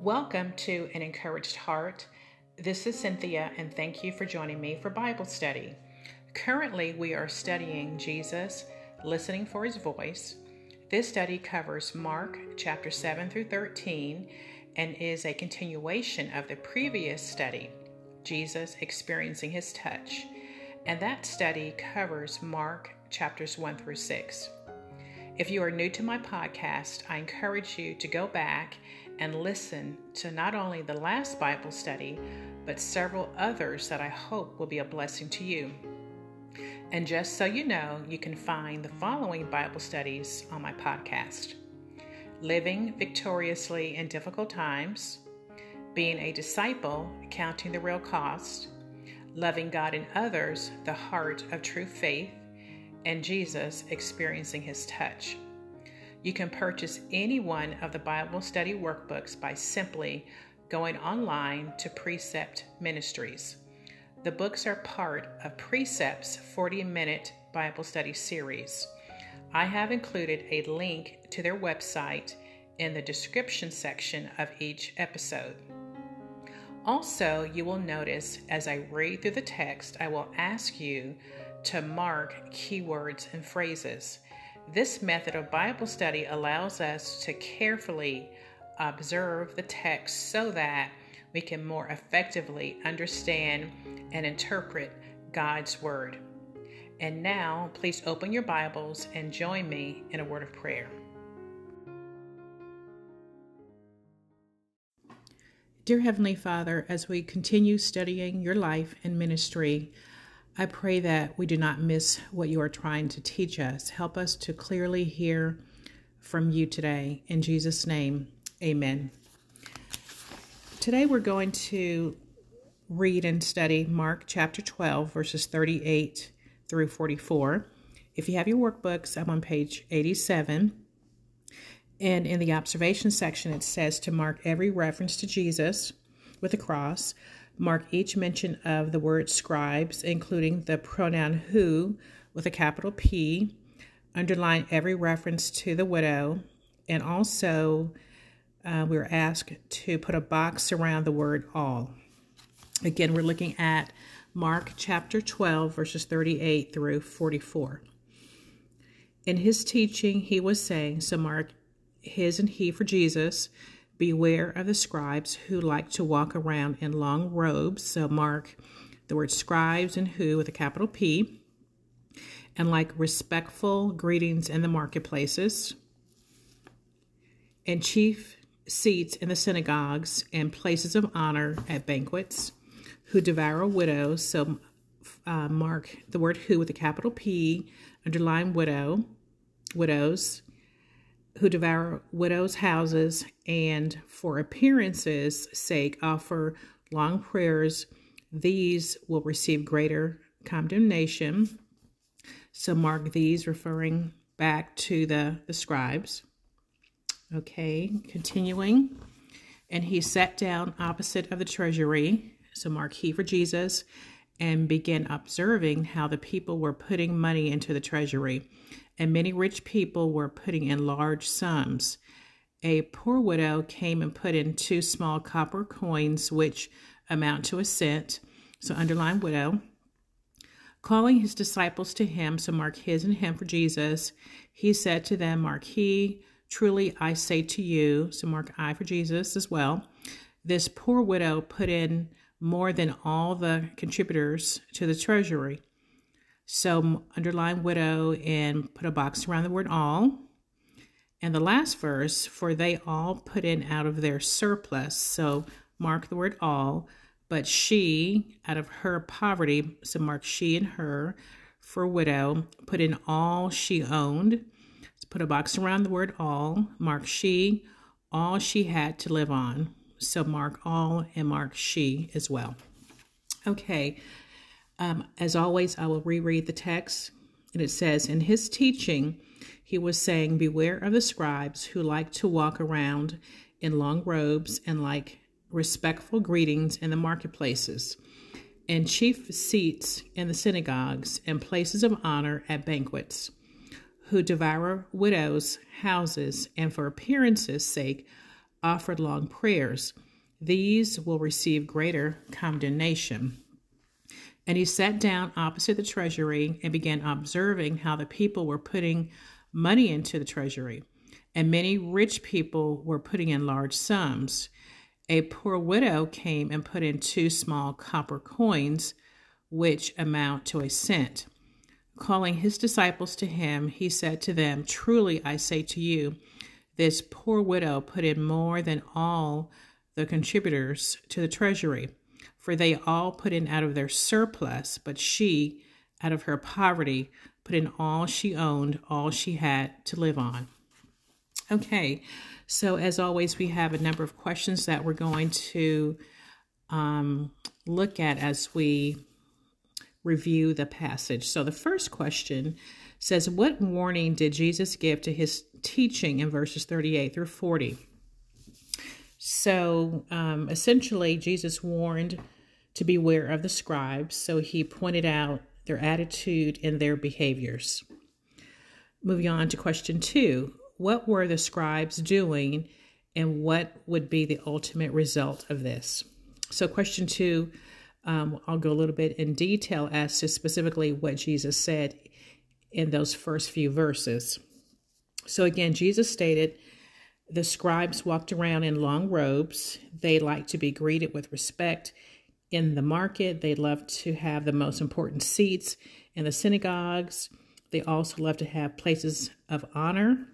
Welcome to An Encouraged Heart. This is Cynthia, and thank you for joining me for Bible study. Currently, we are studying Jesus, listening for his voice. This study covers Mark chapter 7 through 13 and is a continuation of the previous study, Jesus experiencing his touch. And that study covers Mark chapters 1 through 6. If you are new to my podcast, I encourage you to go back and listen to not only the last Bible study, but several others that I hope will be a blessing to you. And just so you know, you can find the following Bible studies on my podcast: Living Victoriously in Difficult Times, Being a Disciple, Counting the Real Cost, Loving God and Others, The Heart of True Faith, and Jesus Experiencing His Touch. You can purchase any one of the Bible study workbooks by simply going online to Precept Ministries. The books are part of Precept's 40-minute Bible study series. I have included a link to their website in the description section of each episode. Also, you will notice as I read through the text, I will ask you to mark keywords and phrases. This method of Bible study allows us to carefully observe the text so that we can more effectively understand and interpret God's Word. And now, please open your Bibles and join me in a word of prayer. Dear Heavenly Father, as we continue studying your life and ministry, I pray that we do not miss what you are trying to teach us. Help us to clearly hear from you today. In Jesus' name, amen. Today we're going to read and study Mark chapter 12, verses 38 through 44. If you have your workbooks, I'm on page 87. And in the observation section, it says to mark every reference to Jesus with a cross. Mark each mention of the word scribes, including the pronoun who with a capital P. Underline every reference to the widow. And also, we were asked to put a box around the word all. Again, we're looking at Mark chapter 12, verses 38 through 44. In his teaching, he was saying, so mark his and he for Jesus, beware of the scribes who like to walk around in long robes. So mark the word scribes and who with a capital P. And like respectful greetings in the marketplaces. And chief seats in the synagogues and places of honor at banquets. Who devour widows. So mark the word who with a capital P. Underline widows. Who devour widows' houses, and for appearances' sake offer long prayers. These will receive greater condemnation. So mark these, referring back to the scribes. Okay, continuing. And he sat down opposite of the treasury. So mark he for Jesus, and began observing how the people were putting money into the treasury. And many rich people were putting in large sums. A poor widow came and put in 2 small copper coins, which amount to a cent. So underline widow. Calling his disciples to him, so mark his and him for Jesus, he said to them, mark he, truly I say to you, so mark I for Jesus as well, this poor widow put in more than all the contributors to the treasury. So underline widow and put a box around the word all. And the last verse, for they all put in out of their surplus. So mark the word all. But she, out of her poverty, so mark she and her for widow, put in all she owned. So put a box around the word all. Mark she, all she had to live on. So mark all and mark she as well. Okay. As always, I will reread the text, and it says, in his teaching, he was saying, beware of the scribes who like to walk around in long robes and like respectful greetings in the marketplaces, and chief seats in the synagogues and places of honor at banquets, who devour widows' houses and for appearances' sake offered long prayers. These will receive greater condemnation. And he sat down opposite the treasury and began observing how the people were putting money into the treasury. And many rich people were putting in large sums. A poor widow came and put in 2 small copper coins, which amount to a cent. Calling his disciples to him, he said to them, "Truly I say to you, this poor widow put in more than all the contributors to the treasury, for they all put in out of their surplus, but she, out of her poverty, put in all she owned, all she had to live on." Okay, so as always, we have a number of questions that we're going to look at as we review the passage. So the first question says, what warning did Jesus give to his teaching in verses 38 through 40? So essentially, Jesus warned to beware of the scribes. So he pointed out their attitude and their behaviors. Moving on to question 2. What were the scribes doing and what would be the ultimate result of this? So question 2, I'll go a little bit in detail as to specifically what Jesus said in those first few verses. So again, Jesus stated, the scribes walked around in long robes. They liked to be greeted with respect in the market. They loved to have the most important seats in the synagogues. They also loved to have places of honor.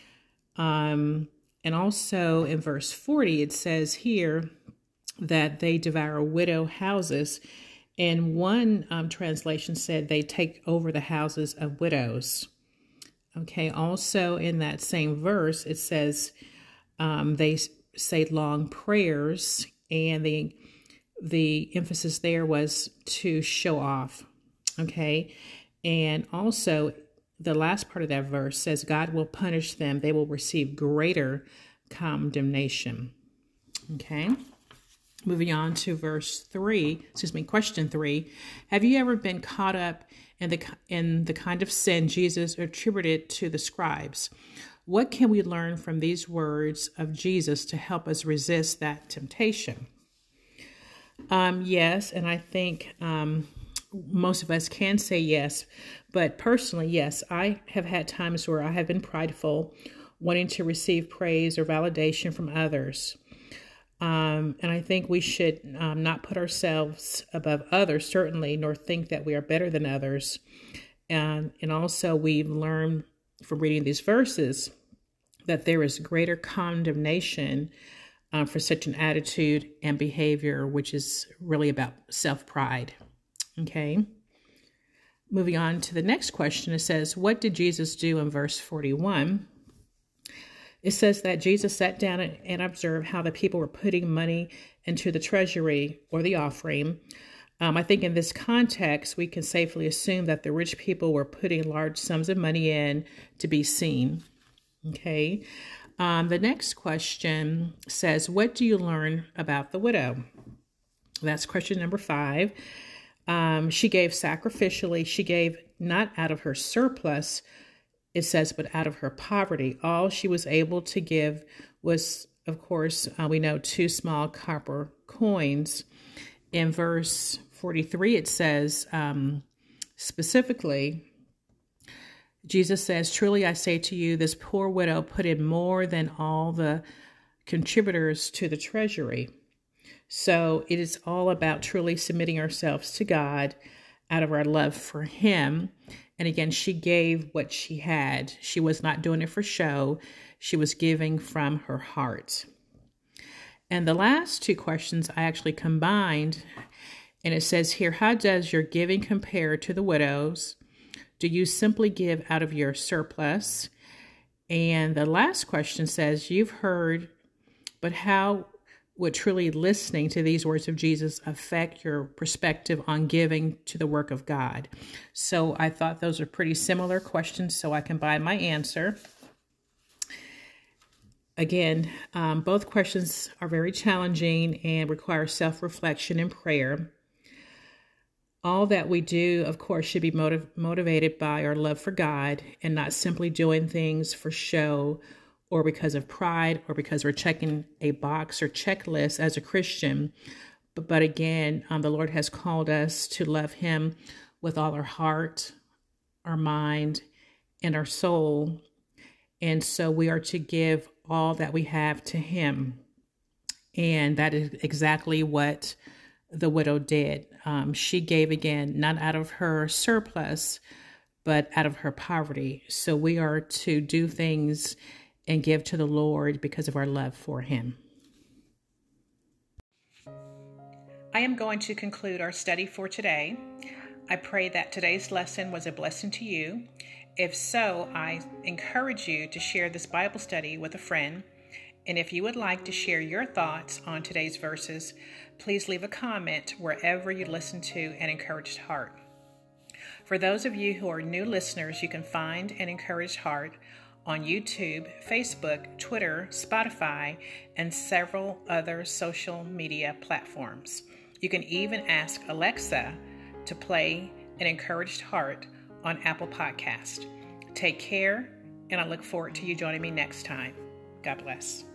And also in verse 40, it says here that they devour widow houses. And one translation said they take over the houses of widows. Okay, also in that same verse, it says they say long prayers, and the emphasis there was to show off. Okay, and also the last part of that verse says God will punish them. They will receive greater condemnation. Okay. Moving on to question 3. Have you ever been caught up in the kind of sin Jesus attributed to the scribes? What can we learn from these words of Jesus to help us resist that temptation? Yes, and I think most of us can say yes, but personally, yes, I have had times where I have been prideful, wanting to receive praise or validation from others. And I think we should not put ourselves above others, certainly, nor think that we are better than others. And also we've learned from reading these verses that there is greater condemnation for such an attitude and behavior, which is really about self-pride. Okay. Moving on to the next question, it says, what did Jesus do in verse 41? It says that Jesus sat down and observed how the people were putting money into the treasury or the offering. I think in this context, we can safely assume that the rich people were putting large sums of money in to be seen. Okay. The next question says, what do you learn about the widow? That's question number 5. She gave sacrificially. She gave not out of her surplus, it says, but out of her poverty. All she was able to give was, of course, we know 2 small copper coins. In verse 43, it says specifically, Jesus says, "Truly I say to you, this poor widow put in more than all the contributors to the treasury." So it is all about truly submitting ourselves to God out of our love for him. And again, she gave what she had. She was not doing it for show. She was giving from her heart. And the last 2 questions I actually combined. And it says here, how does your giving compare to the widow's? Do you simply give out of your surplus? And the last question says, you've heard, but how would truly listening to these words of Jesus affect your perspective on giving to the work of God? So I thought those are pretty similar questions, so I combined my answer. Again, both questions are very challenging and require self-reflection and prayer. All that we do, of course, should be motivated by our love for God and not simply doing things for show or because of pride or because we're checking a box or checklist as a Christian. But again, the Lord has called us to love him with all our heart, our mind, and our soul. And so we are to give all that we have to him. And that is exactly what the widow did. She gave again, not out of her surplus, but out of her poverty. So we are to do things and give to the Lord because of our love for him. I am going to conclude our study for today. I pray that today's lesson was a blessing to you. If so, I encourage you to share this Bible study with a friend. And if you would like to share your thoughts on today's verses, please leave a comment wherever you listen to An Encouraged Heart. For those of you who are new listeners, you can find An Encouraged Heart on YouTube, Facebook, Twitter, Spotify, and several other social media platforms. You can even ask Alexa to play An Encouraged Heart on Apple Podcast. Take care, and I look forward to you joining me next time. God bless.